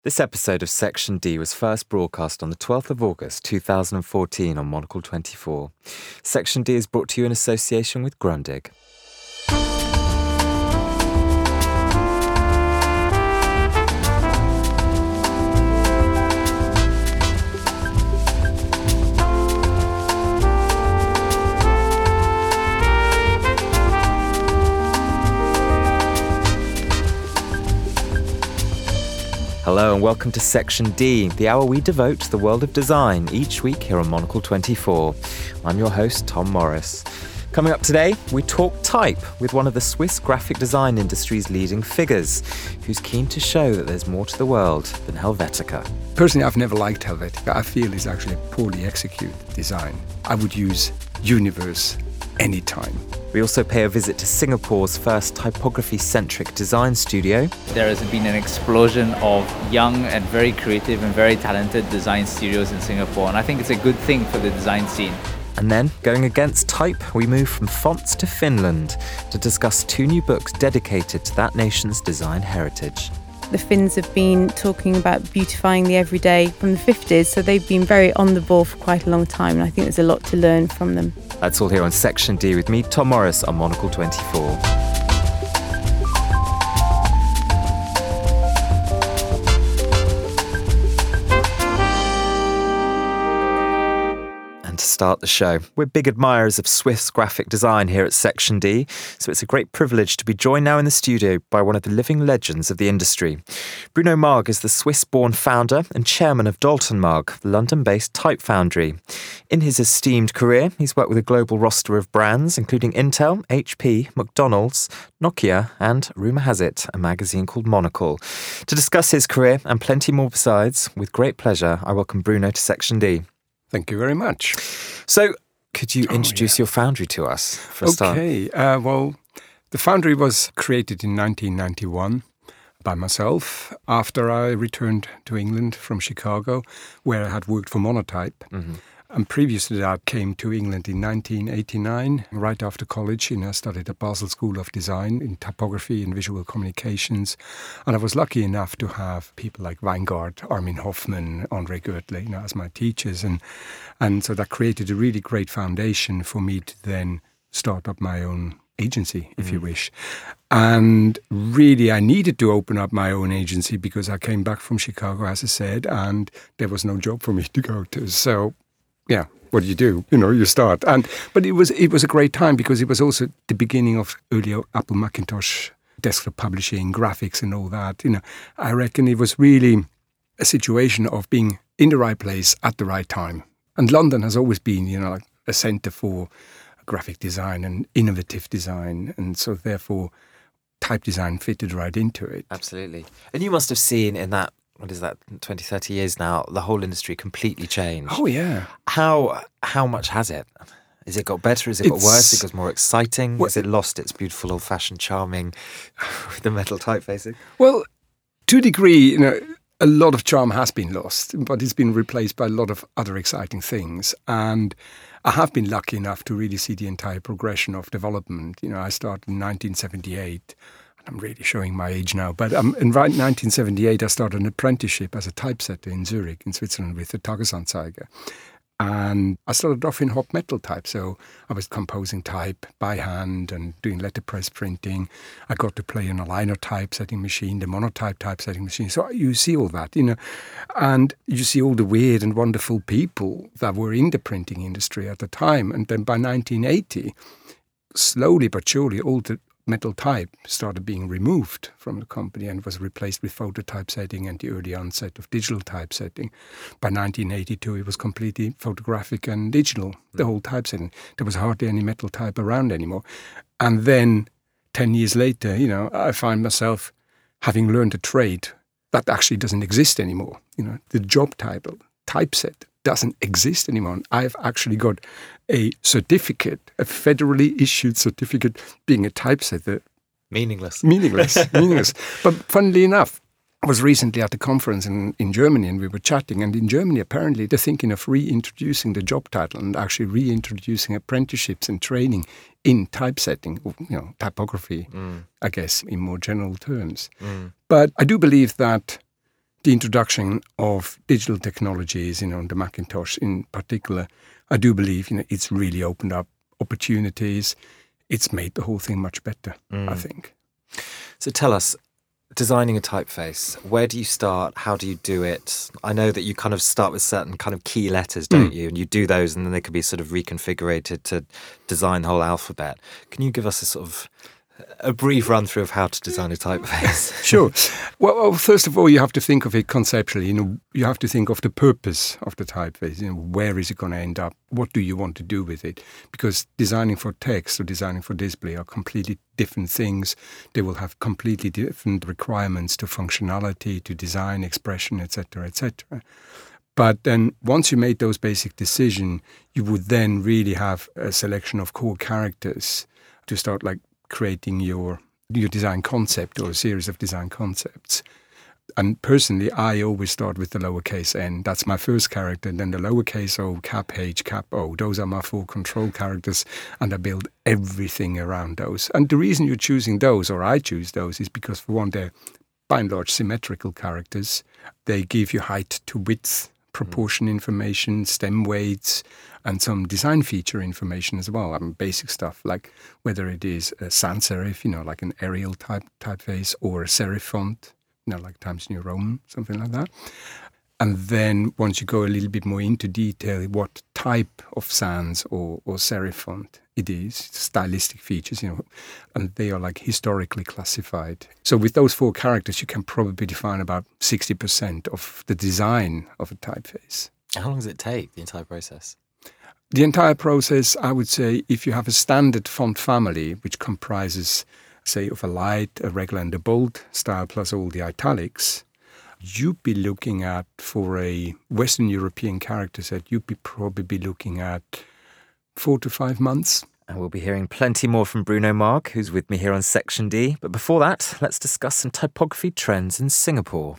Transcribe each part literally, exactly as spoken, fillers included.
This episode of Section D was first broadcast on the twelfth of August two thousand fourteen on Monocle twenty-four. Section D is brought to you in association with Grundig. Hello and welcome to Section D, the hour we devote to the world of design each week here on Monocle twenty-four. I'm your host, Tom Morris. Coming up today, we talk type with one of the Swiss graphic design industry's leading figures, who's keen to show that there's more to the world than Helvetica. Personally, I've never liked Helvetica. I feel it's actually a poorly executed design. I would use Universe anytime. We also pay a visit to Singapore's first typography-centric design studio. There has been an explosion of young and very creative and very talented design studios in Singapore, and I think it's a good thing for the design scene. And then, going against type, we move from fonts to Finland to discuss two new books dedicated to that nation's design heritage. The Finns have been talking about beautifying the everyday from the fifties, so they've been very on the ball for quite a long time, and I think there's a lot to learn from them. That's all here on Section D with me, Tom Morris, on Monocle twenty-four. To start the show, we're big admirers of Swiss graphic design here at Section D, so it's a great privilege to be joined now in the studio by one of the living legends of the industry. Bruno Maag is the Swiss-born founder and chairman of Dalton Maag, the London-based type foundry. In his esteemed career, he's worked with a global roster of brands, including Intel, H P, McDonald's, Nokia, and rumour has it, a magazine called Monocle. To discuss his career and plenty more besides, with great pleasure, I welcome Bruno to Section D. Thank you very much. So, could you introduce oh, yeah. your foundry to us for a okay. start? Okay, uh, well, the foundry was created in nineteen ninety-one by myself after I returned to England from Chicago, where I had worked for Monotype. Mm-hmm. And previous to that, I came to England in nineteen eighty-nine, right after college. You know, I studied at Basel School of Design in typography and visual communications. And I was lucky enough to have people like Weingart, Armin Hoffman, Andre Goethle, you know, as my teachers. And, and so that created a really great foundation for me to then start up my own agency, if mm. you wish. And really, I needed to open up my own agency because I came back from Chicago, as I said, and there was no job for me to go to. So yeah, what do you do? You know, you start. And but it was it was a great time because it was also the beginning of early Apple Macintosh, desktop publishing, graphics and all that. You know, I reckon it was really a situation of being in the right place at the right time. And London has always been, you know, like a centre for graphic design and innovative design. And so therefore, type design fitted right into it. Absolutely. And you must have seen in that, what is that, twenty, thirty years now, the whole industry completely changed. Oh, yeah. How how much has it? Has it got better? Has it It's, got worse? Has it got more exciting? Well, Has it lost its beautiful, old-fashioned charming with the metal typefaces? Well, to a degree, you know, a lot of charm has been lost, but it's been replaced by a lot of other exciting things. And I have been lucky enough to really see the entire progression of development. You know, I started in nineteen seventy-eight. I'm really showing my age now, but um, in nineteen seventy-eight, I started an apprenticeship as a typesetter in Zurich, in Switzerland, with the Tagesanzeiger. And I started off in hot metal type, so I was composing type by hand and doing letterpress printing. I got to play on a liner typesetting machine, the Monotype typesetting machine. So you see all that, you know, and you see all the weird and wonderful people that were in the printing industry at the time. And then by nineteen eighty, slowly but surely, all the metal type started being removed from the company and was replaced with photo typesetting and the early onset of digital typesetting. By nineteen eighty-two, it was completely photographic and digital, the whole typesetting. There was hardly any metal type around anymore. And then ten years later, you know, I find myself having learned a trade that actually doesn't exist anymore. You know, the job title, typeset, doesn't exist anymore. And I've actually got a certificate, a federally issued certificate, being a typesetter. Meaningless. Meaningless, meaningless. But funnily enough, I was recently at a conference in, in Germany and we were chatting. And in Germany, apparently, they're thinking of reintroducing the job title and actually reintroducing apprenticeships and training in typesetting, you know, typography, mm. I guess, in more general terms. Mm. But I do believe that the introduction of digital technologies, you know, the Macintosh in particular, I do believe, you know, it's really opened up opportunities. It's made the whole thing much better, mm. I think. So tell us, designing a typeface, where do you start? How do you do it? I know that you kind of start with certain kind of key letters, don't mm. you? And you do those and then they could be sort of reconfigured to design the whole alphabet. Can you give us a sort of a brief run through of how to design a typeface? Sure. Well, first of all, you have to think of it conceptually. You know, you have to think of the purpose of the typeface. You know, where is it going to end up? What do you want to do with it? Because designing for text or designing for display are completely different things. They will have completely different requirements to functionality, to design, expression, et cetera, et cetera. But then once you made those basic decisions, you would then really have a selection of core characters to start like creating your your design concept or a series of design concepts. And personally, I always start with the lowercase n. That's my first character. And then the lowercase o, cap h, cap o. Those are my four control characters. And I build everything around those. And the reason you're choosing those, or I choose those, is because for one, they're by and large symmetrical characters. They give you height to width, proportion information, stem weights, and some design feature information as well. I mean, basic stuff like whether it is a sans serif, you know, like an Arial type typeface, or a serif font, you know, like Times New Roman, something like that. And then once you go a little bit more into detail, what type of sans or, or serif font it is, stylistic features, you know, and they are like historically classified. So with those four characters, you can probably define about sixty percent of the design of a typeface. How long does it take, the entire process? The entire process, I would say, if you have a standard font family, which comprises, say, of a light, a regular and a bold style, plus all the italics, you'd be looking at, for a Western European character set, you'd be probably be looking at four to five months. And we'll be hearing plenty more from Bruno Marg, who's with me here on Section D. But before that, let's discuss some typography trends in Singapore.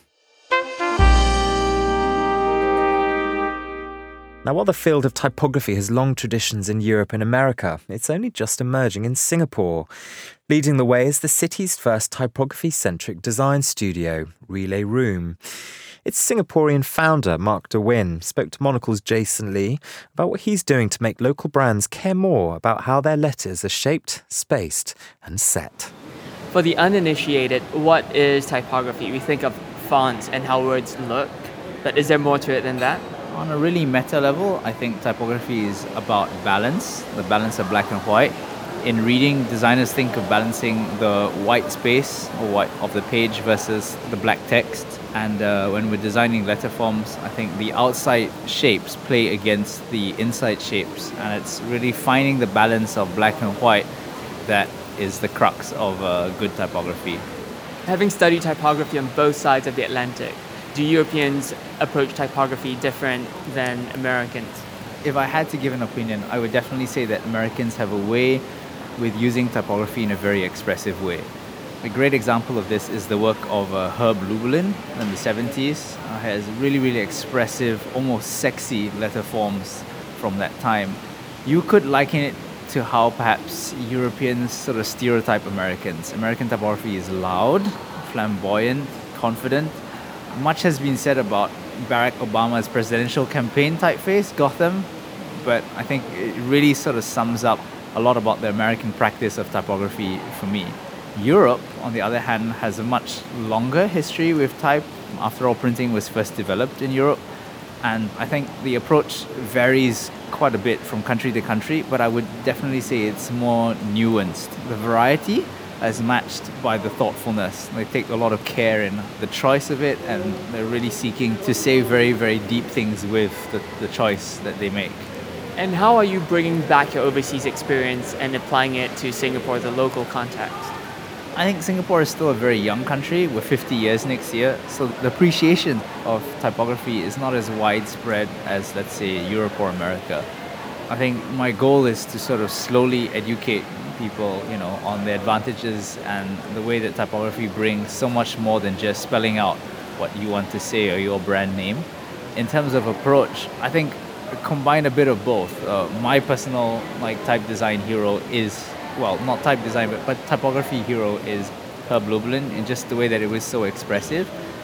Now, while the field of typography has long traditions in Europe and America, it's only just emerging in Singapore. Leading the way is the city's first typography-centric design studio, Relay Room. Its Singaporean founder, Mark De Win, spoke to Monocle's Jason Lee about what he's doing to make local brands care more about how their letters are shaped, spaced, and set. For the uninitiated, what is typography? We think of fonts and how words look, but is there more to it than that? On a really meta level, I think typography is about balance, the balance of black and white. In reading, designers think of balancing the white space or white of the page versus the black text. And uh, when we're designing letter forms, I think the outside shapes play against the inside shapes. And it's really finding the balance of black and white that is the crux of uh, good typography. Having studied typography on both sides of the Atlantic, do Europeans approach typography different than Americans? If I had to give an opinion, I would definitely say that Americans have a way with using typography in a very expressive way. A great example of this is the work of uh, Herb Lubalin in the seventies. Uh, has really, really expressive, almost sexy letter forms from that time. You could liken it to how perhaps Europeans sort of stereotype Americans. American typography is loud, flamboyant, confident. Much has been said about Barack Obama's presidential campaign typeface, Gotham, but I think it really sort of sums up a lot about the American practice of typography for me. Europe, on the other hand, has a much longer history with type. After all, printing was first developed in Europe, and I think the approach varies quite a bit from country to country, but I would definitely say it's more nuanced. The variety is matched by the thoughtfulness. They take a lot of care in the choice of it, and they're really seeking to say very, very deep things with the, the choice that they make. And how are you bringing back your overseas experience and applying it to Singapore as a local context? I think Singapore is still a very young country. We're fifty years next year, so the appreciation of typography is not as widespread as, let's say, Europe or America. I think my goal is to sort of slowly educate people, you know, on the advantages and the way that typography brings so much more than just spelling out what you want to say or your brand name. In terms of approach, I think combine a bit of both. Uh, my personal like type design hero is, well, not type design, but, but typography hero is Herb Lubalin, in just the way that it was so expressive.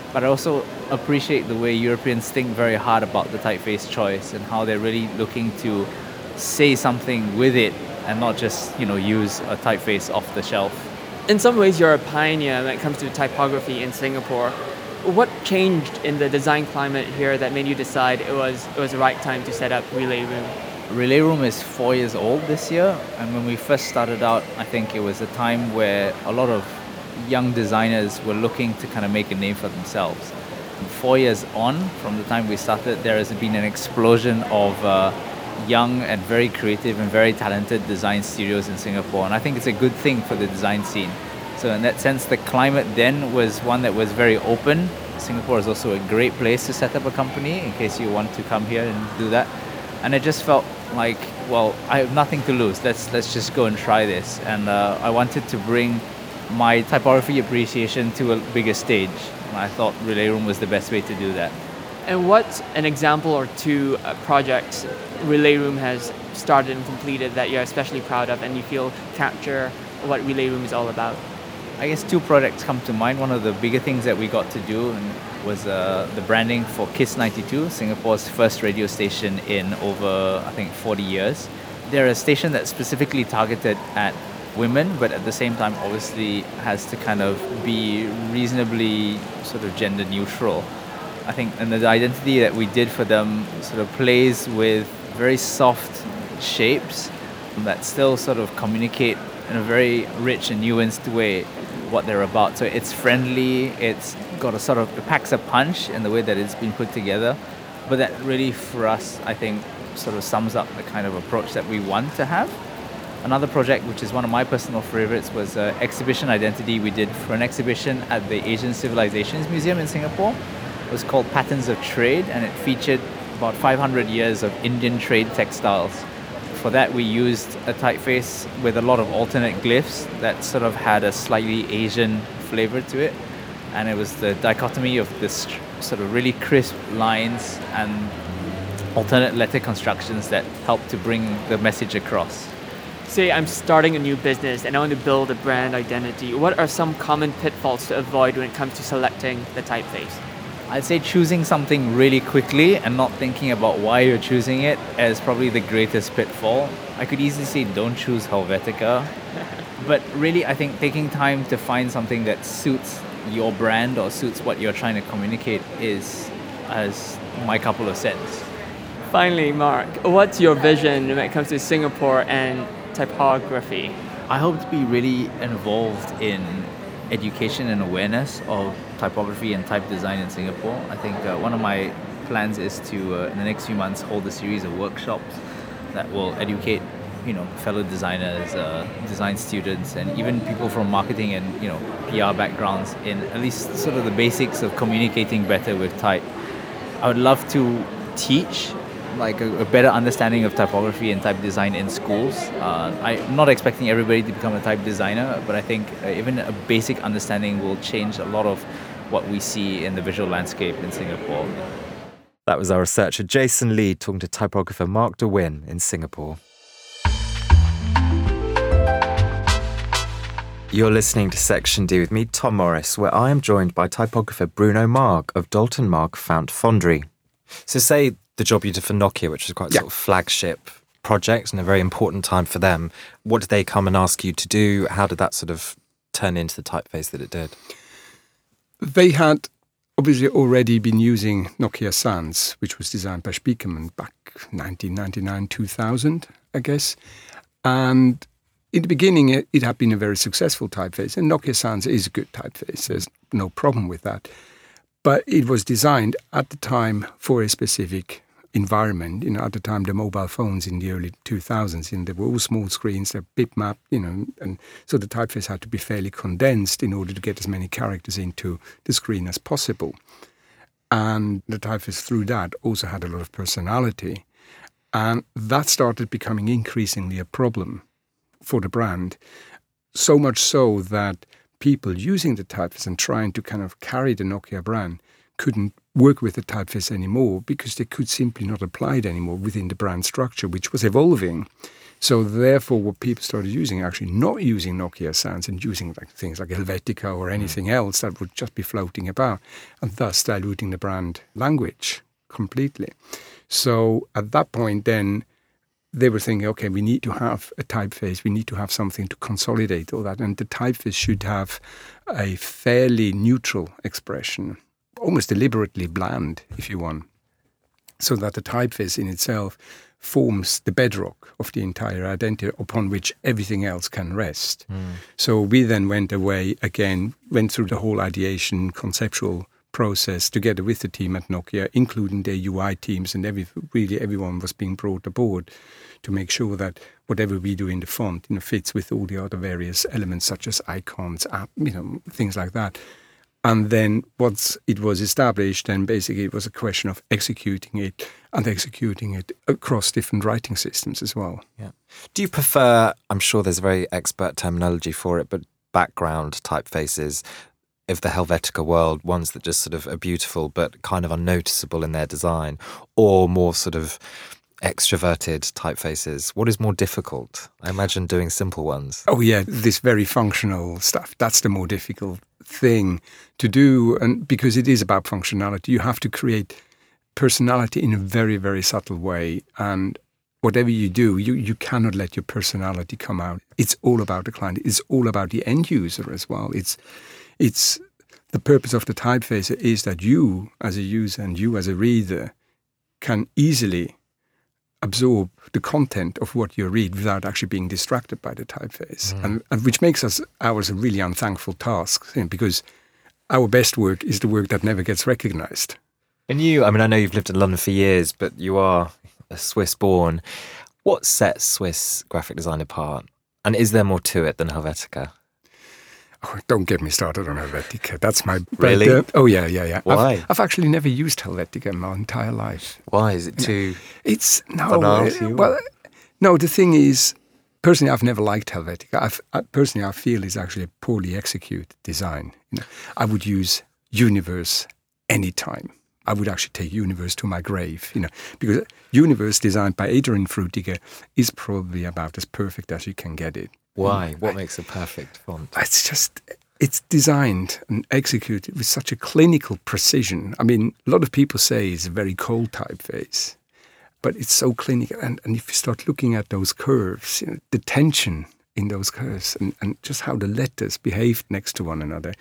But I also appreciate the way Europeans think very hard about the typeface choice and how they're really looking to say something with it and not just, you know, use a typeface off the shelf. In some ways, you're a pioneer when it comes to typography in Singapore. What changed in the design climate here that made you decide it was it was the right time to set up Relay Room? Relay Room is four years old this year, and when we first started out, I think it was a time where a lot of young designers were looking to kind of make a name for themselves. Four years on, from the time we started, there has been an explosion of uh, young and very creative and very talented design studios in Singapore, and I think it's a good thing for the design scene. So in that sense, the climate then was one that was very open. Singapore is also a great place to set up a company in case you want to come here and do that. And it just felt like, well, I have nothing to lose. Let's let's just go and try this. And uh, I wanted to bring my typography appreciation to a bigger stage. And I thought Relay Room was the best way to do that. And what's an example or two uh, projects Relay Room has started and completed that you're especially proud of and you feel capture what Relay Room is all about? I guess two projects come to mind. One of the bigger things that we got to do was uh, the branding for Kiss ninety-two, Singapore's first radio station in over, I think, forty years. They're a station that's specifically targeted at women, but at the same time obviously has to kind of be reasonably sort of gender neutral. I think, and the identity that we did for them sort of plays with very soft shapes that still sort of communicate in a very rich and nuanced way what they're about. So it's friendly, it's got a sort of, it packs a punch in the way that it's been put together. But that really, for us, I think, sort of sums up the kind of approach that we want to have. Another project, which is one of my personal favorites, was an exhibition identity we did for an exhibition at the Asian Civilizations Museum in Singapore. It was called Patterns of Trade, and it featured about five hundred years of Indian trade textiles. For that, we used a typeface with a lot of alternate glyphs that sort of had a slightly Asian flavor to it. And it was the dichotomy of this sort of really crisp lines and alternate letter constructions that helped to bring the message across. Say I'm starting a new business and I want to build a brand identity. What are some common pitfalls to avoid when it comes to selecting the typeface? I'd say choosing something really quickly and not thinking about why you're choosing it is probably the greatest pitfall. I could easily say don't choose Helvetica, but really I think taking time to find something that suits your brand or suits what you're trying to communicate is, as my couple of cents. Finally, Mark, what's your vision when it comes to Singapore and typography? I hope to be really involved in education and awareness of typography and type design in Singapore. I think uh, one of my plans is to, uh, in the next few months, hold a series of workshops that will educate, you know, fellow designers, uh, design students, and even people from marketing and, you know, P R backgrounds in at least sort of the basics of communicating better with type. I would love to teach like a, a better understanding of typography and type design in schools. Uh, I'm not expecting everybody to become a type designer, but I think uh, even a basic understanding will change a lot of what we see in the visual landscape in Singapore. That was our researcher Jason Lee talking to typographer Mark de Win in Singapore. You're listening to Section D with me, Tom Morris, where I am joined by typographer Bruno Marg of Dalton Marg Fount Fondery. So say the job you did for Nokia, which was quite a yeah. sort of flagship project and a very important time for them. What did they come and ask you to do? How did that sort of turn into the typeface that it did? They had obviously already been using Nokia Sans, which was designed by Spiekermann back nineteen ninety-nine, two thousand, I guess. And in the beginning, it, it had been a very successful typeface, and Nokia Sans is a good typeface. There's no problem with that. But it was designed at the time for a specific environment. You know, at the time, the mobile phones in the early two thousands, you know, they were all small screens, they're bitmap, you know, and so the typeface had to be fairly condensed in order to get as many characters into the screen as possible. And the typeface through that also had a lot of personality. And that started becoming increasingly a problem for the brand, so much so that people using the typeface and trying to kind of carry the Nokia brand couldn't work with the typeface anymore because they could simply not apply it anymore within the brand structure, which was evolving. So therefore, what people started using, actually not using Nokia sounds and using like things like Helvetica or anything mm. else that would just be floating about, and thus diluting the brand language completely. So at that point, then they were thinking, okay, we need to have a typeface. We need to have something to consolidate all that, and the typeface should have a fairly neutral expression, almost deliberately bland, if you want, so that the typeface in itself forms the bedrock of the entire identity upon which everything else can rest. Mm. So we then went away again, went through the whole ideation, conceptual process together with the team at Nokia, including their U I teams, and every, really everyone was being brought aboard to make sure that whatever we do in the font, you know, fits with all the other various elements such as icons, app, you know, things like that. And then once it was established, then basically it was a question of executing it and executing it across different writing systems as well. Yeah. Do you prefer, I'm sure there's a very expert terminology for it, but background typefaces of the Helvetica world, ones that just sort of are beautiful but kind of unnoticeable in their design, or more sort of extroverted typefaces? What is more difficult? I imagine doing simple ones. Oh yeah, this very functional stuff, that's the more difficult thing to do, and because it is about functionality, you have to create personality in a very, very subtle way, and whatever you do, you, you cannot let your personality come out. It's all about the client. It's all about the end user as well. It's it's the purpose of the typeface is that you as a user and you as a reader can easily absorb the content of what you read without actually being distracted by the typeface, mm. and, and which makes us ours a really unthankful task, you know, because our best work is the work that never gets recognized. And you, I mean, I know you've lived in London for years, but you are a Swiss-born. What sets Swiss graphic design apart? And is there more to it than Helvetica? Oh, don't get me started on Helvetica. That's my... Really? But, uh, oh, yeah, yeah, yeah. Why? I've, I've actually never used Helvetica in my entire life. Why? Is it too... It's... No, banal to you? well, no, the thing is, personally, I've never liked Helvetica. I've, I, personally, I feel it's actually a poorly executed design. You know, I would use Universe anytime. I would actually take Universe to my grave, you know, because Universe designed by Adrian Frutiger is probably about as perfect as you can get it. Why? What makes a perfect font? It's just, it's designed and executed with such a clinical precision. I mean, a lot of people say it's a very cold typeface, but it's so clinical. And, and if you start looking at those curves, you know, the tension in those curves and, and just how the letters behave next to one another,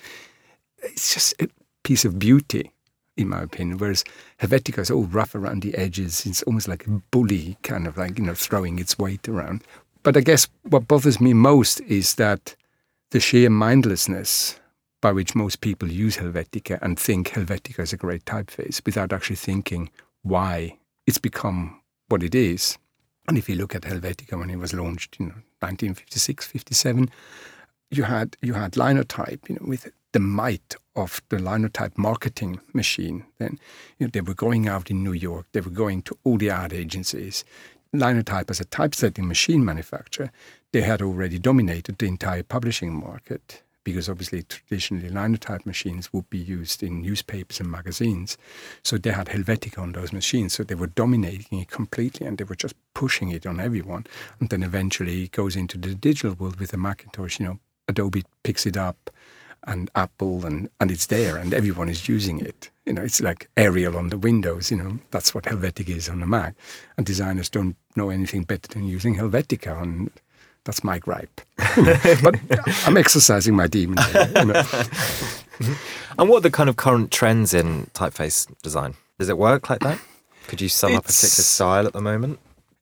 it's just a piece of beauty, in my opinion. Whereas Helvetica is all rough around the edges. It's almost like a bully, kind of like, you know, throwing its weight around. But I guess what bothers me most is that the sheer mindlessness by which most people use Helvetica and think Helvetica is a great typeface without actually thinking why it's become what it is. And if you look at Helvetica when it was launched, you know, nineteen fifty-six, fifty-seven, you had you had Linotype, you know, with the might of the Linotype marketing machine. Then, you know, they were going out in New York, they were going to all the ad agencies. Linotype as a typesetting machine manufacturer, they had already dominated the entire publishing market, because obviously traditionally Linotype machines would be used in newspapers and magazines. So they had Helvetica on those machines, so they were dominating it completely and they were just pushing it on everyone. And then eventually it goes into the digital world with the Macintosh, you know, Adobe picks it up, and Apple, and, and it's there, and everyone is using it. You know, it's like Arial on the Windows, you know, that's what Helvetica is on the Mac. And designers don't know anything better than using Helvetica, and that's my gripe. But I'm exercising my demon here, you know. And what are the kind of current trends in typeface design? Does it work like that? Could you sum it's, up a particular style at the moment?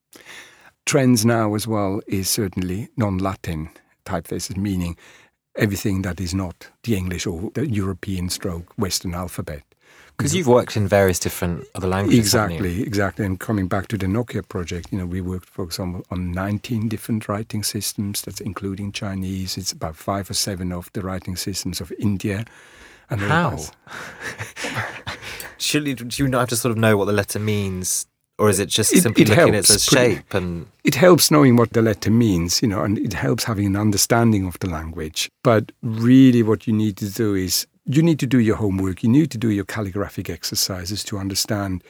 Trends now as well is certainly non-Latin typefaces, meaning everything that is not the English or the European stroke Western alphabet. Because you've worked in various different other languages. Exactly, exactly. And coming back to the Nokia project, you know, we worked, for example, on nineteen different writing systems. That's including Chinese. It's about five or seven of the writing systems of India. And how? Surely, do you not have to sort of know what the letter means? Or is it just it, simply it looking helps, at its shape? And it helps knowing what the letter means, you know, and it helps having an understanding of the language. But really what you need to do is, you need to do your homework. You need to do your calligraphic exercises to understand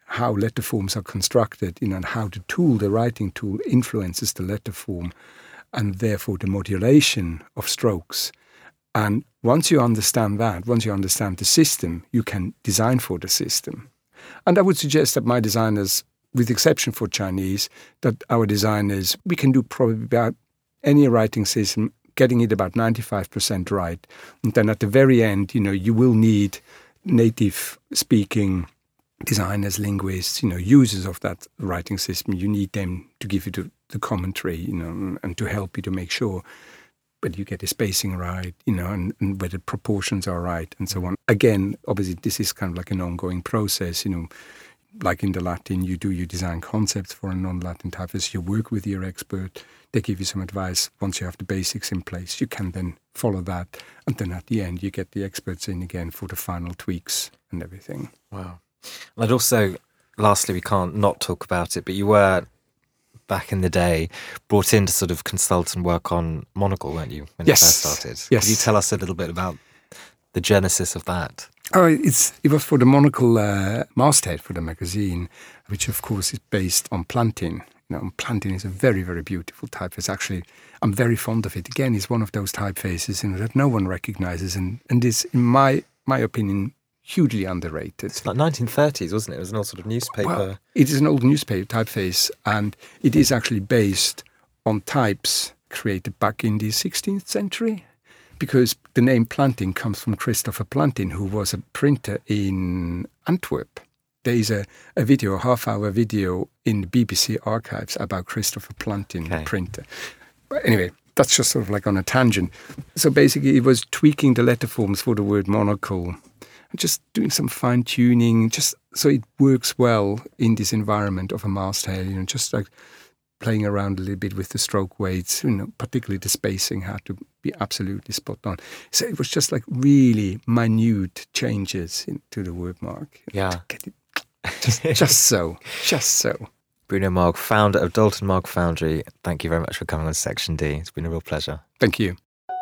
how letter forms are constructed, you know, and how the tool, the writing tool, influences the letter form, and therefore the modulation of strokes. And once you understand that, once you understand the system, you can design for the system. And I would suggest that my designers, with the exception for Chinese, that our designers, we can do probably about any writing system, getting it about ninety-five percent right. And then at the very end, you know, you will need native speaking designers, linguists, you know, users of that writing system. You need them to give you the, the commentary, you know, and to help you to make sure whether you get the spacing right, you know, and, and whether proportions are right and so on. Again, obviously, this is kind of like an ongoing process, you know. Like in the Latin, you do your design concepts for a non-Latin typeface. You work with your expert. They give you some advice. Once you have the basics in place, you can then follow that. And then at the end, you get the experts in again for the final tweaks and everything. Wow. And also, lastly, we can't not talk about it, but you were, back in the day, brought in to sort of consult and work on Monocle, weren't you, when yes. it first started? Yes. Could you tell us a little bit about the genesis of that? Oh, it's it was for the Monocle uh, masthead for the magazine, which of course is based on Plantin. You know, Plantin is a very, very beautiful typeface. Actually, I'm very fond of it. Again, it's one of those typefaces, you know, that no one recognizes, and and is, in my my opinion, hugely underrated. It's like nineteen thirties, wasn't it? It was an old sort of newspaper. Well, it is an old newspaper typeface, and it is actually based on types created back in the sixteenth century. Because the name Plantin comes from Christopher Plantin, who was a printer in Antwerp. There is a, a video, a half-hour video in the B B C archives about Christopher Plantin, okay. the printer. But anyway, that's just sort of like on a tangent. So basically, it was tweaking the letter forms for the word monocle, and just doing some fine-tuning, just so it works well in this environment of a masthead, you know, just like playing around a little bit with the stroke weights, you know, particularly the spacing had to be absolutely spot on. So it was just like really minute changes into the word mark. Yeah. Get it just, just so, just so. Bruno Marg, founder of Dalton Marg Foundry, thank you very much for coming on Section D. It's been a real pleasure. Thank you.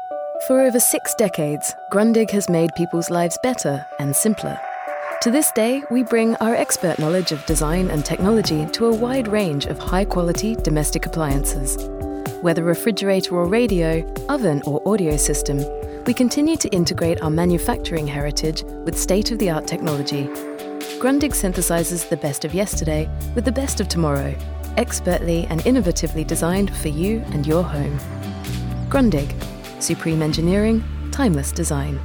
For over six decades, Grundig has made people's lives better and simpler. To this day, we bring our expert knowledge of design and technology to a wide range of high-quality domestic appliances. Whether refrigerator or radio, oven or audio system, we continue to integrate our manufacturing heritage with state-of-the-art technology. Grundig synthesizes the best of yesterday with the best of tomorrow, expertly and innovatively designed for you and your home. Grundig, supreme engineering, timeless design.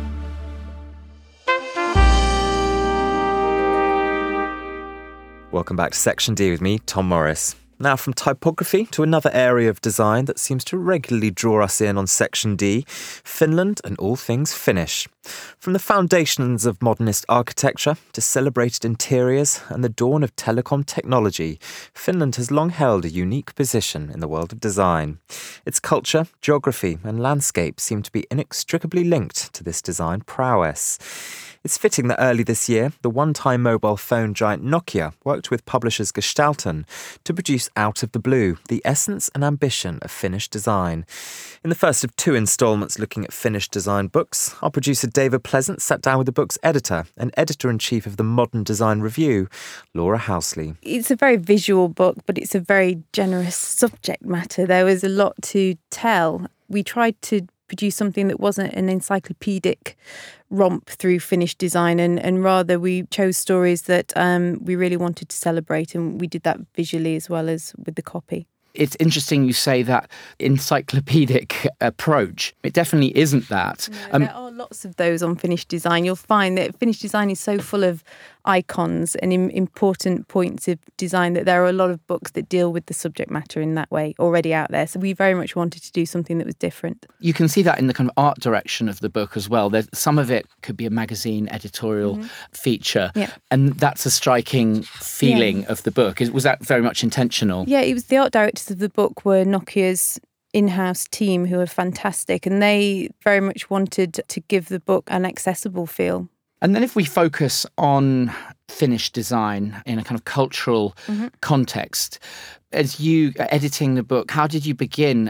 Welcome back to Section D with me, Tom Morris. Now from typography to another area of design that seems to regularly draw us in on Section D, Finland and all things Finnish. From the foundations of modernist architecture to celebrated interiors and the dawn of telecom technology, Finland has long held a unique position in the world of design. Its culture, geography and landscape seem to be inextricably linked to this design prowess. It's fitting that early this year, the one-time mobile phone giant Nokia worked with publishers Gestalten to produce Out of the Blue, the essence and ambition of Finnish design. In the first of two instalments looking at Finnish design books, our producer David Pleasant sat down with the book's editor and editor-in-chief of the Modern Design Review, Laura Housley. It's a very visual book, but it's a very generous subject matter. There was a lot to tell. We tried to produce something that wasn't an encyclopedic romp through Finnish design, and, and rather we chose stories that um, we really wanted to celebrate, and we did that visually as well as with the copy. It's interesting you say that encyclopedic approach. It definitely isn't that. No, um, there are lots of those on Finnish design. You'll find that Finnish design is so full of icons and im- important points of design that there are a lot of books that deal with the subject matter in that way already out there. So we very much wanted to do something that was different. You can see that in the kind of art direction of the book as well. There's, some of it could be a magazine editorial mm-hmm. feature. Yeah. And that's a striking feeling yeah. of the book. Was that very much intentional? Yeah, it was the art directors of the book were Nokia's in-house team who are fantastic, and they very much wanted to give the book an accessible feel. And then if we focus on Finnish design in a kind of cultural mm-hmm. context, as you are editing the book, how did you begin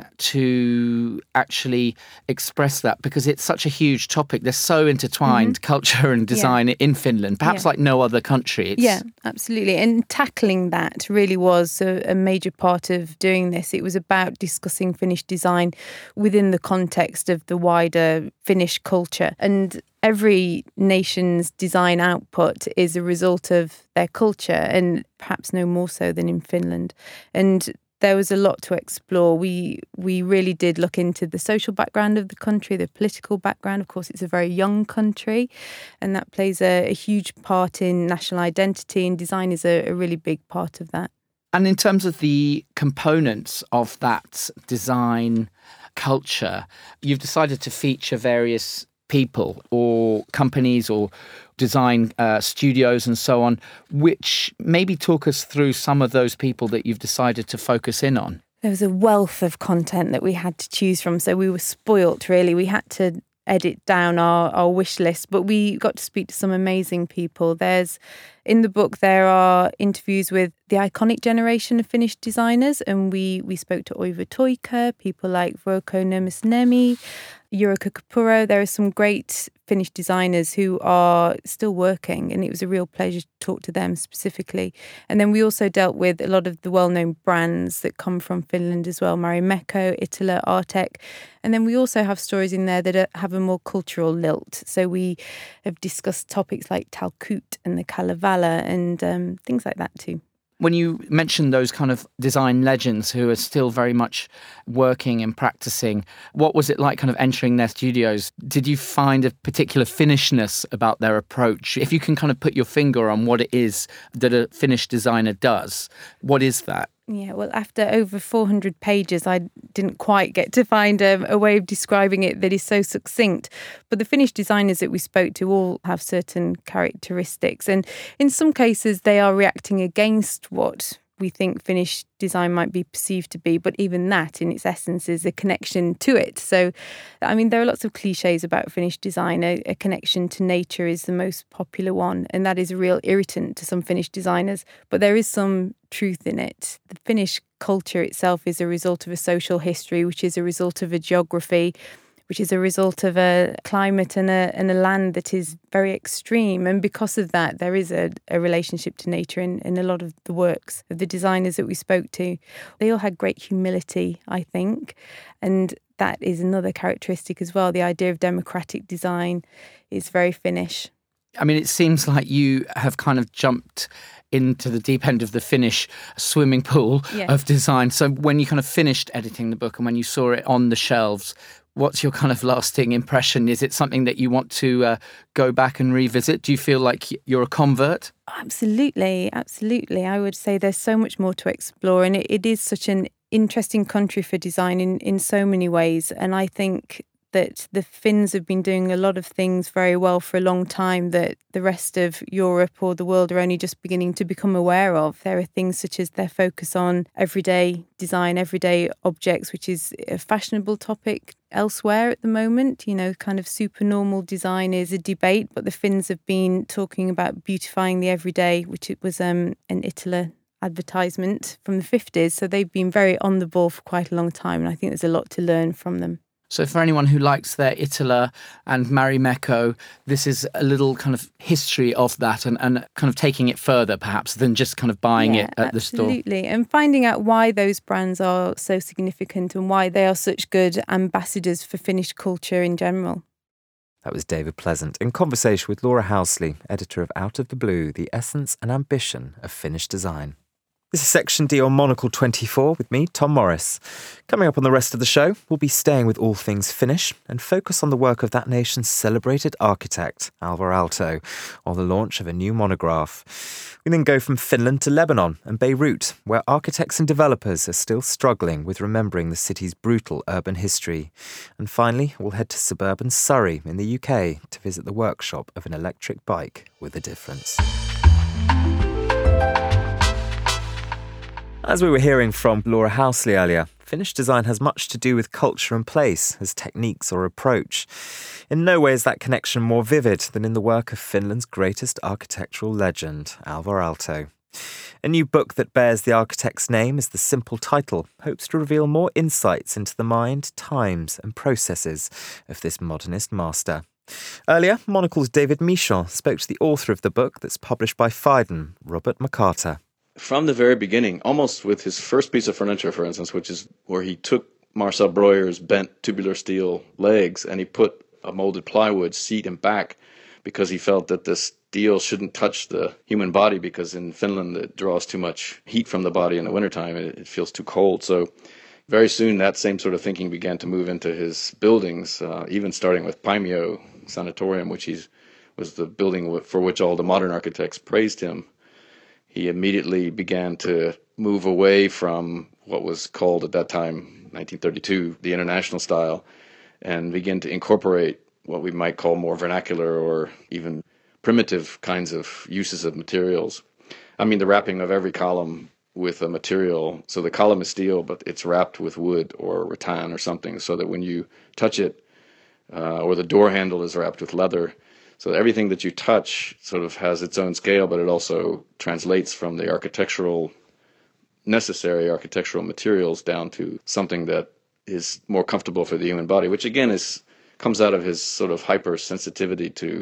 to actually express that? Because it's such a huge topic. They're so intertwined, mm-hmm. culture and design yeah. in Finland, perhaps yeah. like no other country. It's... Yeah, absolutely. And tackling that really was a, a major part of doing this. It was about discussing Finnish design within the context of the wider Finnish culture. And every nation's design output is a result of their culture, and perhaps no more so than in Finland. And there was a lot to explore. We we really did look into the social background of the country, the political background. Of course, it's a very young country, and that plays a, a huge part in national identity, and design is a, a really big part of that. And in terms of the components of that design culture, you've decided to feature various people or companies or design uh, studios and so on, which maybe talk us through some of those people that you've decided to focus in on. There was a wealth of content that we had to choose from, so we were spoilt, really. We had to edit down our, our wish list, but we got to speak to some amazing people. There's in the book, there are interviews with the iconic generation of Finnish designers, and we, we spoke to Oiva Toika, people like Vuokko Nurmesniemi, Jyrki Kapuro. There are some great Finnish designers who are still working, and it was a real pleasure to talk to them specifically. And then we also dealt with a lot of the well-known brands that come from Finland as well, Marimekko, Iittala, Artek. And then we also have stories in there that are, have a more cultural lilt. So we have discussed topics like Talkut and the Kalevala and um, things like that too. When you mentioned those kind of design legends who are still very much working and practicing, what was it like kind of entering their studios? Did you find a particular Finnishness about their approach? If you can kind of put your finger on what it is that a Finnish designer does, what is that? Yeah, well, after over four hundred pages, I didn't quite get to find a, a way of describing it that is so succinct. But the Finnish designers that we spoke to all have certain characteristics. And in some cases, they are reacting against what we think Finnish design might be perceived to be. But even that, in its essence, is a connection to it. So, I mean, there are lots of cliches about Finnish design. A, a connection to nature is the most popular one. And that is a real irritant to some Finnish designers. But there is some truth in it. The Finnish culture itself is a result of a social history, which is a result of a geography, which is a result of a climate and a, and a land that is very extreme. And because of that, there is a, a relationship to nature in, in a lot of the works of the designers that we spoke to. They all had great humility, I think. And that is another characteristic as well. The idea of democratic design is very Finnish. I mean, it seems like you have kind of jumped into the deep end of the Finnish swimming pool yeah. of design. So when you kind of finished editing the book and when you saw it on the shelves, what's your kind of lasting impression? Is it something that you want to uh, go back and revisit? Do you feel like you're a convert? Absolutely, absolutely. I would say there's so much more to explore, and it, it is such an interesting country for design in, in so many ways. And I think that the Finns have been doing a lot of things very well for a long time that the rest of Europe or the world are only just beginning to become aware of. There are things such as their focus on everyday design, everyday objects, which is a fashionable topic elsewhere at the moment. You know, kind of supernormal design is a debate, but the Finns have been talking about beautifying the everyday, which it was um, an Iittala advertisement from the fifties. So they've been very on the ball for quite a long time, and I think there's a lot to learn from them. So for anyone who likes their Iittala and Marimekko, this is a little kind of history of that and, and kind of taking it further perhaps than just kind of buying yeah, it at the store. Absolutely. And finding out why those brands are so significant and why they are such good ambassadors for Finnish culture in general. That was David Pleasant in conversation with Laura Housley, editor of Out of the Blue, The Essence and Ambition of Finnish Design. This is Section D on Monocle twenty-four with me, Tom Morris. Coming up on the rest of the show, we'll be staying with all things Finnish and focus on the work of that nation's celebrated architect, Alvar Aalto, on the launch of a new monograph. We then go from Finland to Lebanon and Beirut, where architects and developers are still struggling with remembering the city's brutal urban history. And finally, we'll head to suburban Surrey in the U K to visit the workshop of an electric bike with a difference. As we were hearing from Laura Housley earlier, Finnish design has much to do with culture and place as techniques or approach. In no way is that connection more vivid than in the work of Finland's greatest architectural legend, Alvar Aalto. A new book that bears the architect's name as the simple title hopes to reveal more insights into the mind, times and processes of this modernist master. Earlier, Monocle's David Michon spoke to the author of the book that's published by Phaidon, Robert McCarter. From the very beginning, almost with his first piece of furniture, for instance, which is where he took Marcel Breuer's bent tubular steel legs and he put a molded plywood seat and back because he felt that the steel shouldn't touch the human body because in Finland it draws too much heat from the body in the wintertime and it feels too cold. So very soon that same sort of thinking began to move into his buildings, uh, even starting with Paimio Sanatorium, which he's, was the building for which all the modern architects praised him. He immediately began to move away from what was called at that time, nineteen thirty-two, the international style, and begin to incorporate what we might call more vernacular or even primitive kinds of uses of materials. I mean, the wrapping of every column with a material. So the column is steel, but it's wrapped with wood or rattan or something so that when you touch it, uh, or the door handle is wrapped with leather. So everything that you touch sort of has its own scale, but it also translates from the architectural, necessary architectural materials down to something that is more comfortable for the human body, which again is comes out of his sort of hypersensitivity to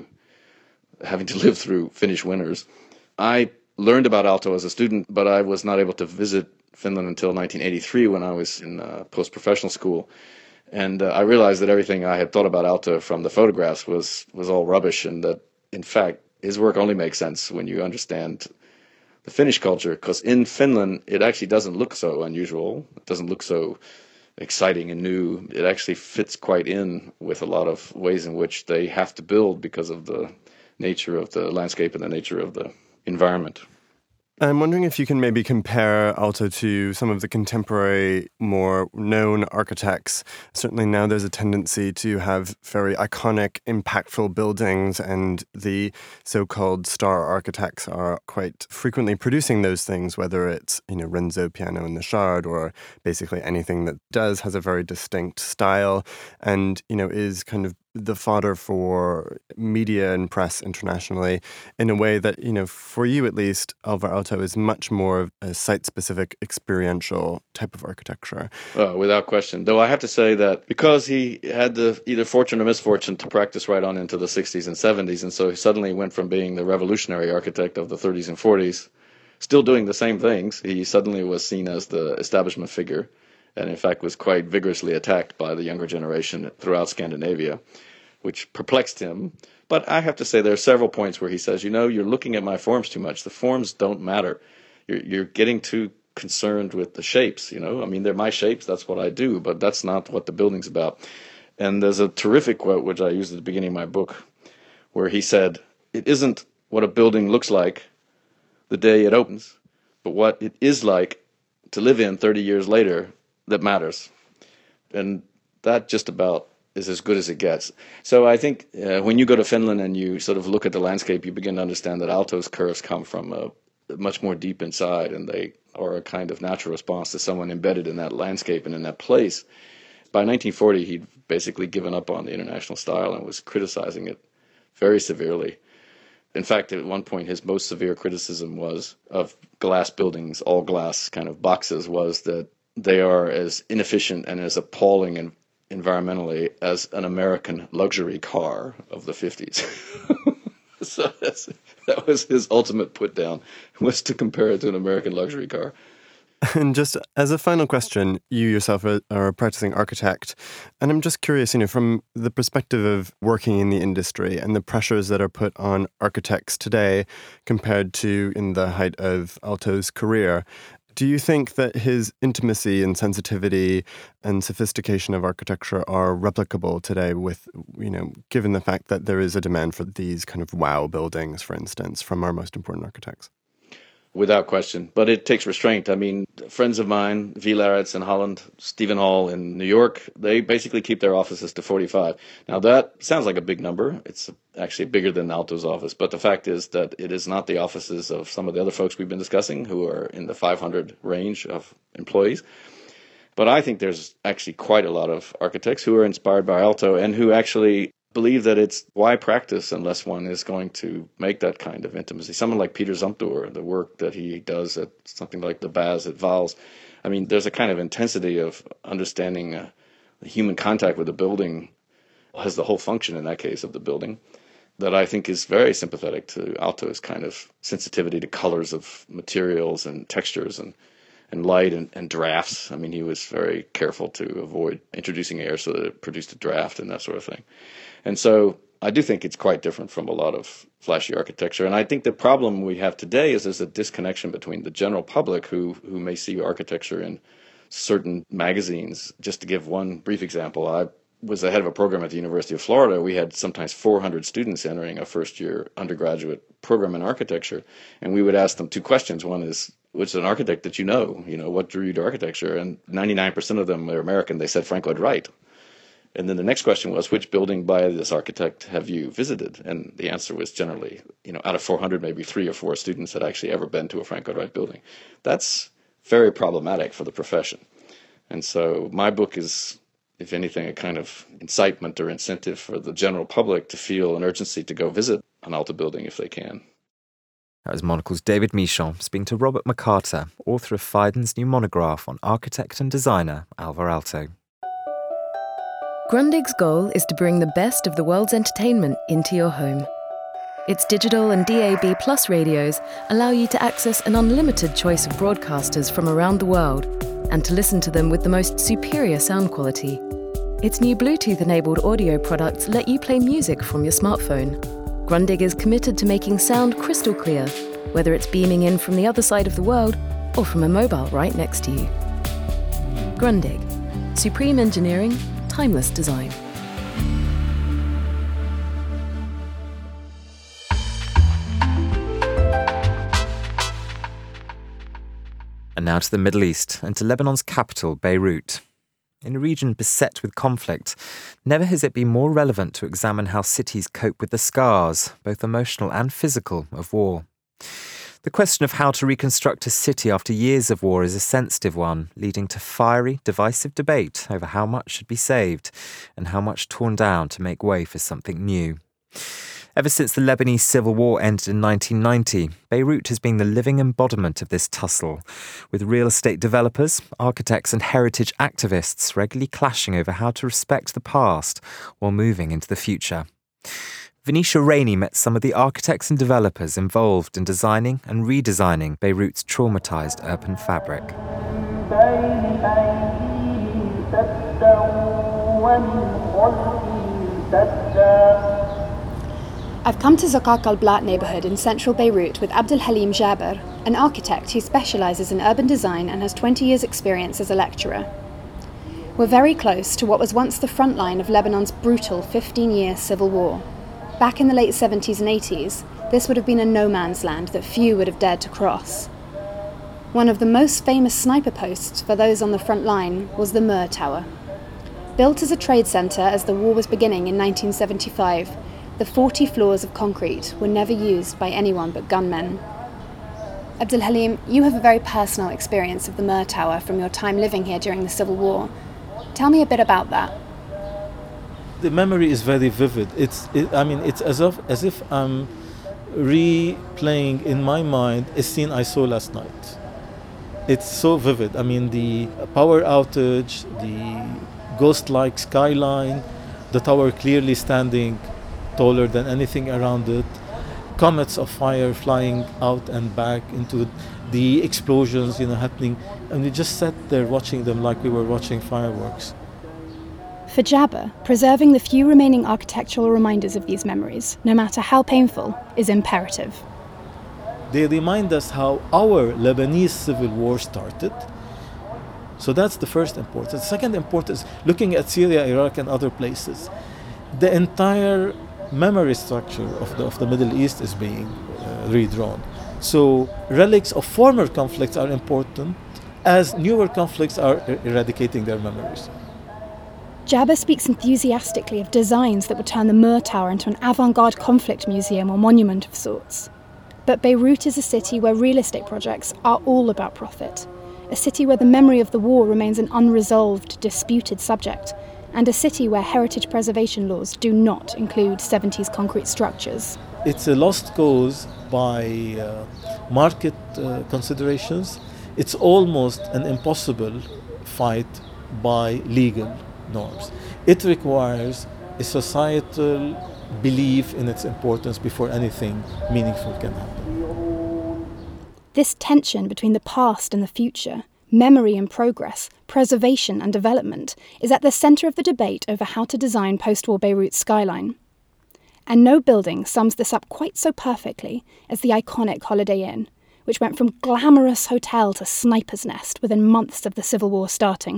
having to live through Finnish winters. I learned about Aalto as a student, but I was not able to visit Finland until nineteen eighty-three when I was in uh, post-professional school. And uh, I realized that everything I had thought about Aalto from the photographs was, was all rubbish, and that, in fact, his work only makes sense when you understand the Finnish culture, because in Finland, it actually doesn't look so unusual. It doesn't look so exciting and new. It actually fits quite in with a lot of ways in which they have to build because of the nature of the landscape and the nature of the environment. I'm wondering if you can maybe compare Aalto to some of the contemporary, more known architects. Certainly now there's a tendency to have very iconic, impactful buildings, and the so-called star architects are quite frequently producing those things, whether it's, you know, Renzo Piano in the Shard or basically anything that does has a very distinct style and, you know, is kind of the fodder for media and press internationally in a way that, you know, for you at least, Alvar Aalto is much more of a site-specific experiential type of architecture. Uh, without question. Though I have to say that because he had the either fortune or misfortune to practice right on into the sixties and seventies, and so he suddenly went from being the revolutionary architect of the thirties and forties, still doing the same things, he suddenly was seen as the establishment figure, and in fact was quite vigorously attacked by the younger generation throughout Scandinavia, which perplexed him. But I have to say there are several points where he says, you know, you're looking at my forms too much. The forms don't matter. You're, you're getting too concerned with the shapes, you know. I mean, they're my shapes, that's what I do, but that's not what the building's about. And there's a terrific quote, which I used at the beginning of my book, where he said, it isn't what a building looks like the day it opens, but what it is like to live in thirty years later that matters. And that just about is as good as it gets. So I think uh, when you go to Finland and you sort of look at the landscape, you begin to understand that Aalto's curves come from a, much more deep inside, and they are a kind of natural response to someone embedded in that landscape and in that place. By nineteen forty, he'd basically given up on the international style and was criticizing it very severely. In fact, at one point, his most severe criticism was of glass buildings, all glass kind of boxes, was that they are as inefficient and as appalling and environmentally as an American luxury car of the fifties. So that's, that was his ultimate put down, was to compare it to an American luxury car. And just as a final question, you yourself are, are a practicing architect, and I'm just curious, you know, from the perspective of working in the industry and the pressures that are put on architects today compared to in the height of Aalto's career, do you think that his intimacy and sensitivity and sophistication of architecture are replicable today with, you know, given the fact that there is a demand for these kind of wow buildings, for instance, from our most important architects? Without question. But it takes restraint. I mean, friends of mine, V. Laritz in Holland, Stephen Hall in New York, they basically keep their offices to forty-five. Now, that sounds like a big number. It's actually bigger than Aalto's office. But the fact is that it is not the offices of some of the other folks we've been discussing who are in the five hundred range of employees. But I think there's actually quite a lot of architects who are inspired by Aalto and who actually believe that it's why practice unless one is going to make that kind of intimacy. Someone like Peter Zumthor, the work that he does at something like the Baz at Vals, I mean, there's a kind of intensity of understanding uh, the human contact with the building has the whole function in that case of the building that I think is very sympathetic to Aalto's kind of sensitivity to colors of materials and textures and, and light and, and drafts. I mean, he was very careful to avoid introducing air so that it produced a draft and that sort of thing. And so I do think it's quite different from a lot of flashy architecture. And I think the problem we have today is there's a disconnection between the general public who, who may see architecture in certain magazines. Just to give one brief example, I was the head of a program at the University of Florida. We had sometimes four hundred students entering a first-year undergraduate program in architecture, and we would ask them two questions. One is, which is an architect that you know? You know, what drew you to architecture? And ninety-nine percent of them are American. They said Frank Lloyd Wright. And then the next question was, which building by this architect have you visited? And the answer was generally, you know, out of four hundred, maybe three or four students had actually ever been to a Frank Lloyd Wright building. That's very problematic for the profession. And so my book is, if anything, a kind of incitement or incentive for the general public to feel an urgency to go visit an Aalto building if they can. That was Monocle's David Michon speaking to Robert McCarter, author of Phaidon's new monograph on architect and designer Alvar Aalto. Grundig's goal is to bring the best of the world's entertainment into your home. Its digital and D A B plus radios allow you to access an unlimited choice of broadcasters from around the world and to listen to them with the most superior sound quality. Its new Bluetooth-enabled audio products let you play music from your smartphone. Grundig is committed to making sound crystal clear, whether it's beaming in from the other side of the world or from a mobile right next to you. Grundig. Supreme engineering, timeless design. And now to the Middle East and to Lebanon's capital, Beirut. In a region beset with conflict, never has it been more relevant to examine how cities cope with the scars, both emotional and physical, of war. The question of how to reconstruct a city after years of war is a sensitive one, leading to fiery, divisive debate over how much should be saved and how much torn down to make way for something new. Ever since the Lebanese civil war ended in nineteen ninety, Beirut has been the living embodiment of this tussle, with real estate developers, architects and heritage activists regularly clashing over how to respect the past while moving into the future. Venetia Rainey met some of the architects and developers involved in designing and redesigning Beirut's traumatised urban fabric. I've come to Zakak al-Blat neighbourhood in central Beirut with Abdel Halim Jaber, an architect who specialises in urban design and has twenty years' experience as a lecturer. We're very close to what was once the front line of Lebanon's brutal fifteen-year civil war. Back in the late seventies and eighties, this would have been a no-man's land that few would have dared to cross. One of the most famous sniper posts for those on the front line was the Mur Tower. Built as a trade centre as the war was beginning in nineteen seventy-five, the forty floors of concrete were never used by anyone but gunmen. Abdel Halim, you have a very personal experience of the Mur Tower from your time living here during the Civil War. Tell me a bit about that. The memory is very vivid. It's, it, I mean, it's as if, as if I'm replaying in my mind a scene I saw last night. It's so vivid. I mean, the power outage, the ghost-like skyline, the tower clearly standing taller than anything around it, comets of fire flying out and back into the explosions, you know, happening, and we just sat there watching them like we were watching fireworks. For Jaber, preserving the few remaining architectural reminders of these memories, no matter how painful, is imperative. They remind us how our Lebanese civil war started. So that's the first importance. The second importance, looking at Syria, Iraq, and other places, the entire memory structure of the, of the Middle East is being uh, redrawn. So relics of former conflicts are important as newer conflicts are er- eradicating their memories. Jaber speaks enthusiastically of designs that would turn the Mur Tower into an avant-garde conflict museum or monument of sorts. But Beirut is a city where real estate projects are all about profit, a city where the memory of the war remains an unresolved, disputed subject, and a city where heritage preservation laws do not include seventies concrete structures. It's a lost cause by uh, market uh, considerations. It's almost an impossible fight by legal norms. It requires a societal belief in its importance before anything meaningful can happen. This tension between the past and the future, memory and progress, preservation and development, is at the centre of the debate over how to design post-war Beirut's skyline. And no building sums this up quite so perfectly as the iconic Holiday Inn, which went from glamorous hotel to sniper's nest within months of the Civil War starting.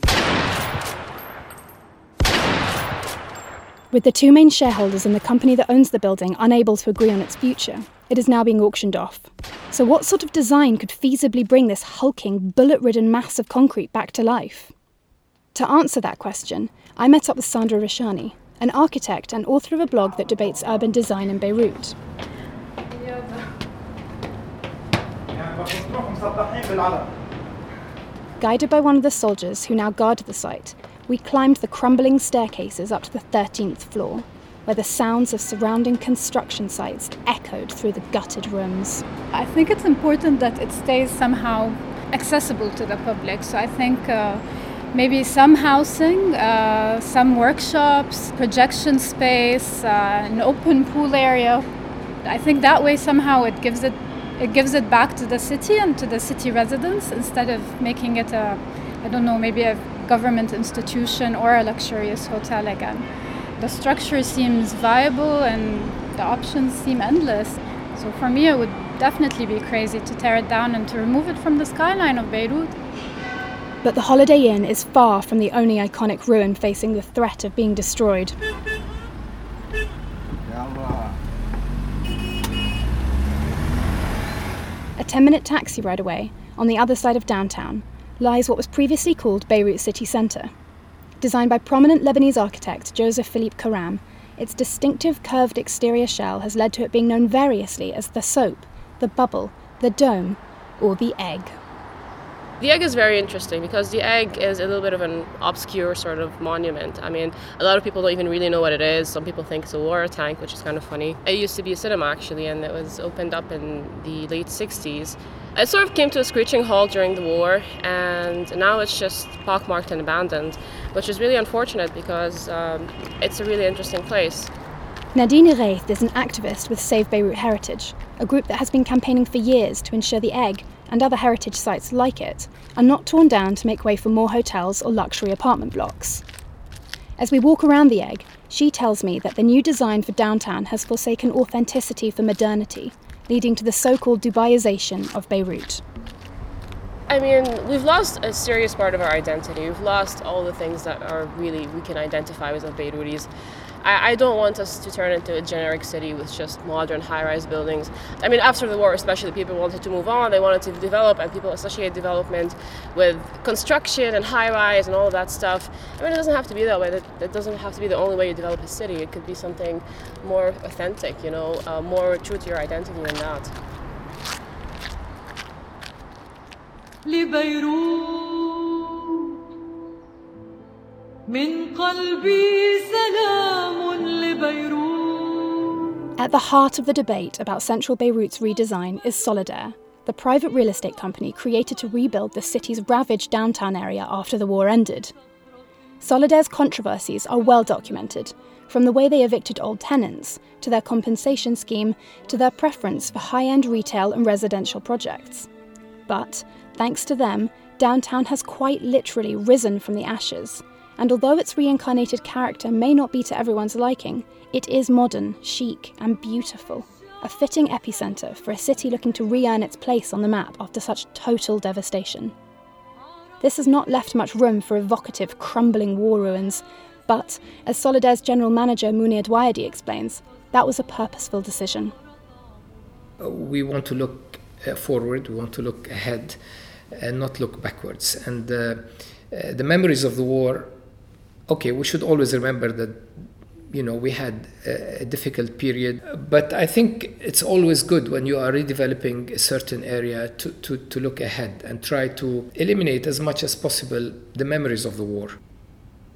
With the two main shareholders in the company that owns the building unable to agree on its future, it is now being auctioned off. So what sort of design could feasibly bring this hulking, bullet-ridden mass of concrete back to life? To answer that question, I met up with Sandra Rishani, an architect and author of a blog that debates urban design in Beirut. Guided by one of the soldiers who now guard the site, we climbed the crumbling staircases up to the thirteenth floor, where the sounds of surrounding construction sites echoed through the gutted rooms. I think it's important that it stays somehow accessible to the public. So I think uh, maybe some housing, uh, some workshops, projection space, uh, an open pool area. I think that way somehow it gives it it gives it back to the city and to the city residents instead of making it a, I don't know, maybe a government institution or a luxurious hotel again. The structure seems viable and the options seem endless. So for me, it would definitely be crazy to tear it down and to remove it from the skyline of Beirut. But the Holiday Inn is far from the only iconic ruin facing the threat of being destroyed. A ten-minute taxi ride away, on the other side of downtown, lies what was previously called Beirut City Centre. Designed by prominent Lebanese architect Joseph Philippe Karam, its distinctive curved exterior shell has led to it being known variously as the soap, the bubble, the dome, or the egg. The egg is very interesting because the egg is a little bit of an obscure sort of monument. I mean, a lot of people don't even really know what it is. Some people think it's a water tank, which is kind of funny. It used to be a cinema, actually, and it was opened up in the late sixties. It sort of came to a screeching halt during the war, and now it's just pockmarked and abandoned, which is really unfortunate because um, it's a really interesting place. Nadine Reith is an activist with Save Beirut Heritage, a group that has been campaigning for years to ensure the egg and other heritage sites like it are not torn down to make way for more hotels or luxury apartment blocks. As we walk around the egg, she tells me that the new design for downtown has forsaken authenticity for modernity, leading to the so-called Dubaization of Beirut. I mean, we've lost a serious part of our identity. We've lost all the things that are really we can identify with as Beirutis. I, I don't want us to turn into a generic city with just modern high-rise buildings. I mean, after the war especially, people wanted to move on, they wanted to develop, and people associate development with construction and high-rise and all of that stuff. I mean, it doesn't have to be that way. That, that doesn't have to be the only way you develop a city. It could be something more authentic, you know, uh, more true to your identity than that. At the heart of the debate about Central Beirut's redesign is Solidaire, the private real estate company created to rebuild the city's ravaged downtown area after the war ended. Solidaire's controversies are well documented, from the way they evicted old tenants, to their compensation scheme, to their preference for high-end retail and residential projects. But, thanks to them, downtown has quite literally risen from the ashes, and although its reincarnated character may not be to everyone's liking, it is modern, chic, and beautiful, a fitting epicentre for a city looking to re-earn its place on the map after such total devastation. This has not left much room for evocative, crumbling war ruins, but, as Solidaire's general manager Munir Dwayadi explains, that was a purposeful decision. We want to look forward, we want to look ahead, and not look backwards. And uh, uh, the memories of the war, okay, we should always remember that, you know, we had a, a difficult period. But I think it's always good when you are redeveloping a certain area to, to, to look ahead and try to eliminate as much as possible the memories of the war.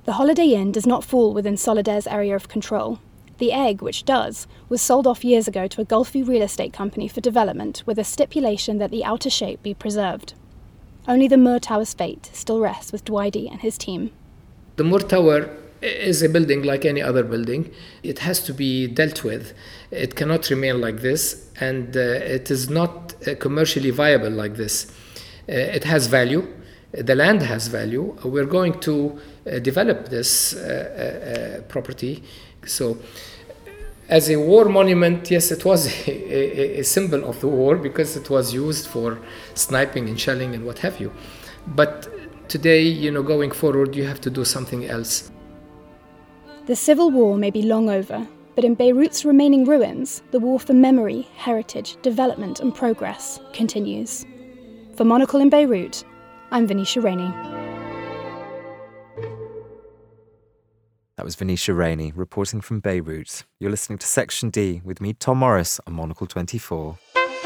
The Holiday Inn does not fall within Solidaire's area of control. The Egg, which does, was sold off years ago to a Gulfview real estate company for development with a stipulation that the outer shape be preserved. Only the Moore Tower's fate still rests with Dwighty and his team. The Moore Tower is a building like any other building. It has to be dealt with. It cannot remain like this, and uh, it is not uh, commercially viable like this. Uh, it has value. The land has value. We're going to uh, develop this uh, uh, property. So, as a war monument, yes, it was a, a, a symbol of the war because it was used for sniping and shelling and what have you. But today, you know, going forward, you have to do something else. The civil war may be long over, but in Beirut's remaining ruins, the war for memory, heritage, development and progress continues. For Monocle in Beirut, I'm Venetia Rainey. That was Venetia Rainey reporting from Beirut. You're listening to Section D with me, Tom Morris, on Monocle twenty-four.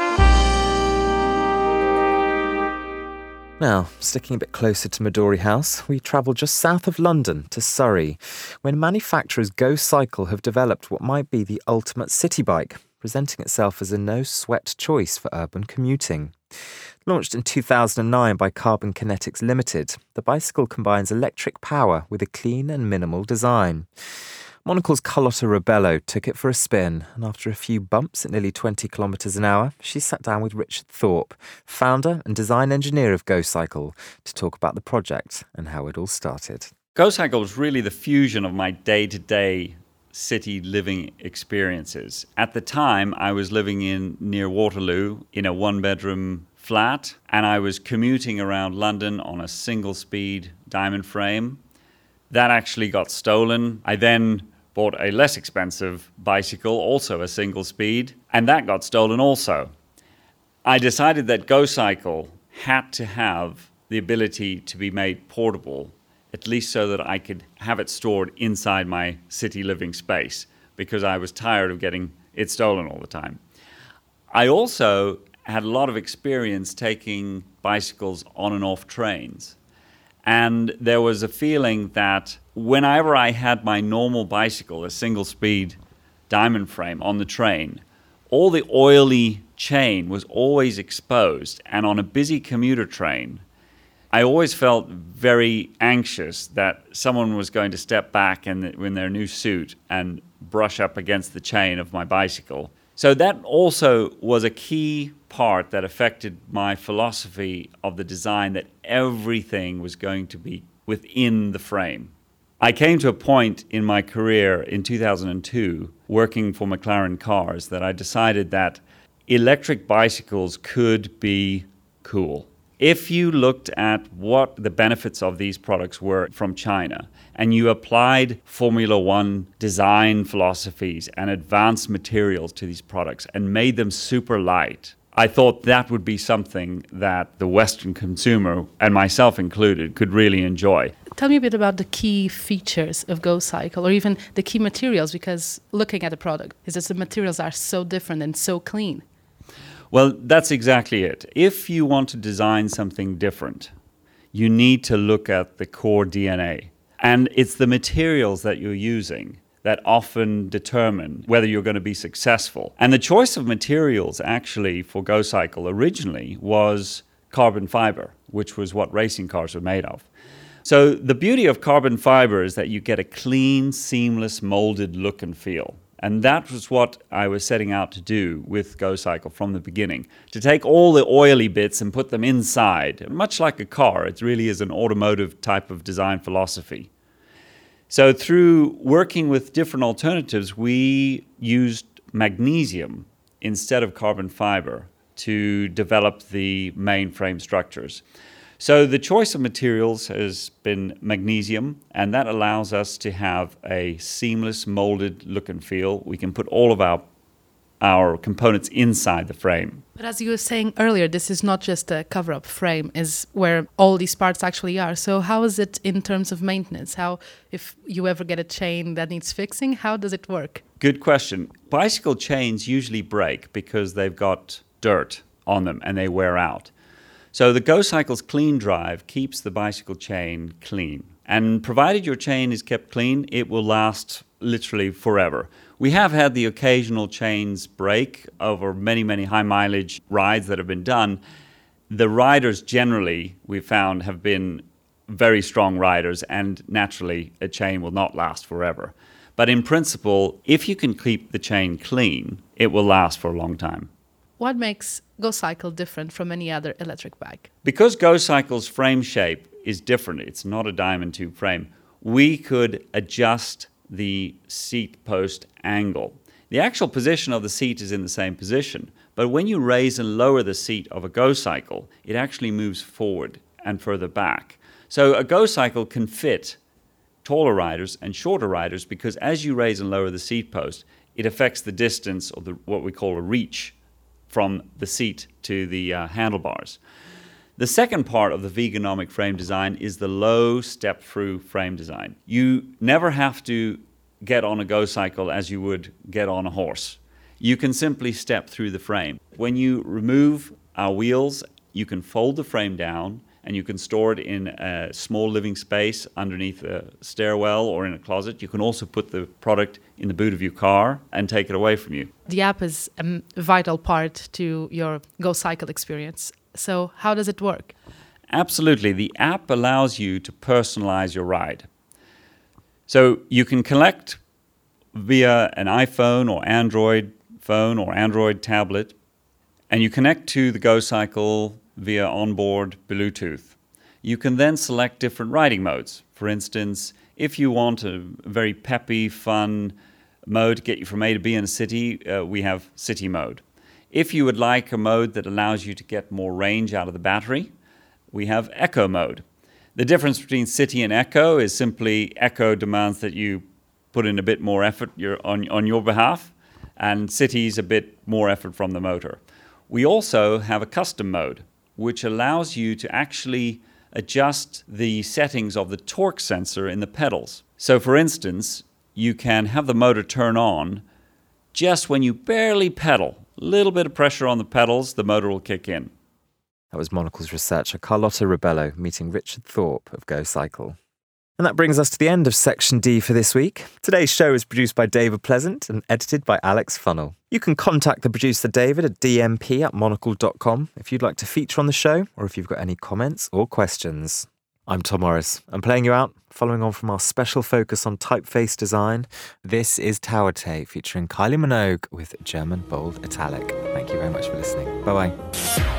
Now, sticking a bit closer to Midori House, we travel just south of London to Surrey, when manufacturers Go Cycle have developed what might be the ultimate city bike, presenting itself as a no-sweat choice for urban commuting. Launched in two thousand nine by Carbon Kinetics Limited, the bicycle combines electric power with a clean and minimal design. Monocle's Carlotta Rebello took it for a spin, and after a few bumps at nearly twenty kilometres an hour, she sat down with Richard Thorpe, founder and design engineer of Go Cycle, to talk about the project and how it all started. Go Cycle was really the fusion of my day-to-day city living experiences. At the time, I was living in near Waterloo in a one-bedroom flat, and I was commuting around London on a single-speed diamond frame. That actually got stolen. I then bought a less expensive bicycle, also a single speed, and that got stolen also. I decided that Go Cycle had to have the ability to be made portable, at least so that I could have it stored inside my city living space, because I was tired of getting it stolen all the time. I also had a lot of experience taking bicycles on and off trains. And there was a feeling that whenever I had my normal bicycle, a single-speed diamond frame on the train, all the oily chain was always exposed. And on a busy commuter train, I always felt very anxious that someone was going to step back in, the, in their new suit and brush up against the chain of my bicycle. So that also was a key part that affected my philosophy of the design, that everything was going to be within the frame. I came to a point in my career in two thousand two, working for McLaren Cars, that I decided that electric bicycles could be cool. If you looked at what the benefits of these products were from China, and you applied Formula One design philosophies and advanced materials to these products and made them super light, I thought that would be something that the Western consumer, and myself included, could really enjoy. Tell me a bit about the key features of Go Cycle, or even the key materials, because looking at the product, is that the materials are so different and so clean. Well, that's exactly it. If you want to design something different, you need to look at the core D N A. And it's the materials that you're using that often determine whether you're going to be successful. And the choice of materials actually for Go Cycle originally was carbon fiber, which was what racing cars were made of. So the beauty of carbon fiber is that you get a clean, seamless, molded look and feel. And that was what I was setting out to do with Go Cycle from the beginning, to take all the oily bits and put them inside. Much like a car, it really is an automotive type of design philosophy. So through working with different alternatives, we used magnesium instead of carbon fiber to develop the main frame structures. So the choice of materials has been magnesium, and that allows us to have a seamless molded look and feel. We can put all of our our components inside the frame. But as you were saying earlier, this is not just a cover-up frame, is where all these parts actually are. So how is it in terms of maintenance? How, if you ever get a chain that needs fixing, how does it work? Good question. Bicycle chains usually break because they've got dirt on them and they wear out. So the Go Cycle's Clean Drive keeps the bicycle chain clean. And provided your chain is kept clean, it will last literally forever. We have had the occasional chains break over many, many high mileage rides that have been done. The riders generally, we've found, have been very strong riders, and naturally a chain will not last forever. But in principle, if you can keep the chain clean, it will last for a long time. What makes GoCycle different from any other electric bike? Because GoCycle's frame shape is different, it's not a diamond tube frame, we could adjust the seat post angle. The actual position of the seat is in the same position, but when you raise and lower the seat of a GoCycle, it actually moves forward and further back. So a GoCycle can fit taller riders and shorter riders because as you raise and lower the seat post, it affects the distance, or the, what we call a reach, from the seat to the uh, handlebars. The second part of the Veganomic frame design is the low step-through frame design. You never have to get on a GoCycle as you would get on a horse. You can simply step through the frame. When you remove our wheels, you can fold the frame down and you can store it in a small living space underneath a stairwell or in a closet. You can also put the product in the boot of your car and take it away from you. The app is a vital part to your GoCycle experience. So how does it work? Absolutely. The app allows you to personalize your ride. So you can collect via an iPhone or Android phone or Android tablet, and you connect to the GoCycle via onboard Bluetooth. You can then select different riding modes. For instance, if you want a very peppy, fun mode to get you from A to B in a city, uh, we have city mode. If you would like a mode that allows you to get more range out of the battery, we have Eco mode. The difference between city and Eco is simply Eco demands that you put in a bit more effort on, on your behalf, and city's a bit more effort from the motor. We also have a custom mode, which allows you to actually adjust the settings of the torque sensor in the pedals. So for instance, you can have the motor turn on just when you barely pedal. A little bit of pressure on the pedals, the motor will kick in. That was Monocle's researcher Carlotta Ribello meeting Richard Thorpe of GoCycle. And that brings us to the end of Section D for this week. Today's show is produced by David Pleasant and edited by Alex Funnell. You can contact the producer David at d m p at monocle dot com if you'd like to feature on the show or if you've got any comments or questions. I'm Tom Morris. I'm playing you out, following on from our special focus on typeface design. This is Tower Tape featuring Kylie Minogue with German Bold Italic. Thank you very much for listening. Bye-bye.